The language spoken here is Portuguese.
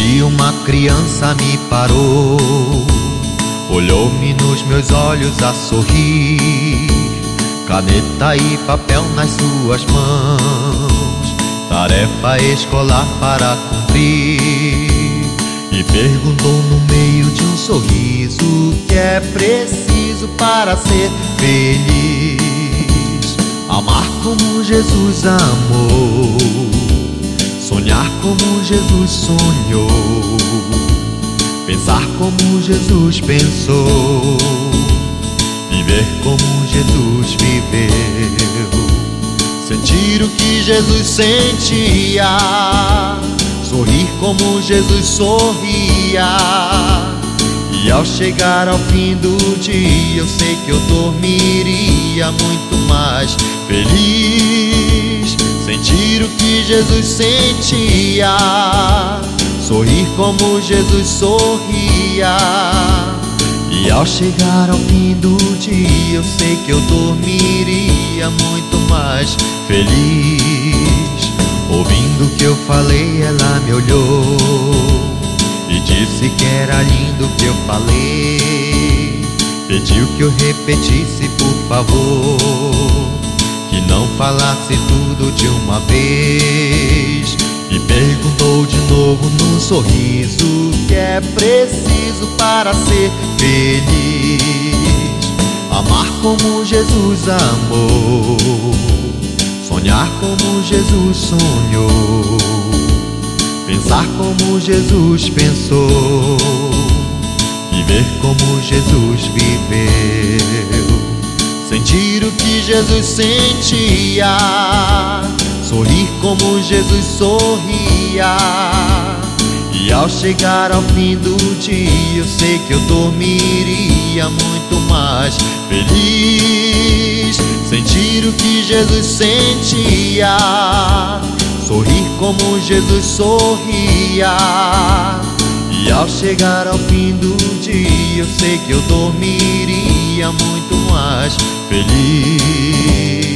dia uma criança me parou, olhou-me nos meus olhos a sorrir, caneta e papel nas suas mãos, tarefa escolar para cumprir, e perguntou no meio de um sorriso o que é preciso para ser feliz. Amar como Jesus amou, sonhar como Jesus sonhou, pensar como Jesus pensou, viver como Jesus viveu, sentir o que Jesus sentia, sorrir como Jesus sorria. E ao chegar ao fim do dia, eu sei que eu dormiria muito mais feliz. Sentir o que Jesus sentia, sorrir como Jesus sorria. E ao chegar ao fim do dia, eu sei que eu dormiria muito mais feliz. Ouvindo o que eu falei, ela me olhou e disse que era lindo o que eu falei. Pediu que eu repetisse, por favor, que não falasse tudo de uma vez. E perguntou de novo num sorriso o que é preciso para ser feliz. Amar como Jesus amou, sonhar como Jesus sonhou, pensar como Jesus pensou, viver como Jesus viveu, sentir o que Jesus sentia, sorrir como Jesus sorria. E ao chegar ao fim do dia, eu sei que eu dormiria muito mais feliz. Sentir o que Jesus sentia, sorrir como Jesus sorria. E ao chegar ao fim do dia, eu sei que eu dormiria muito mais feliz.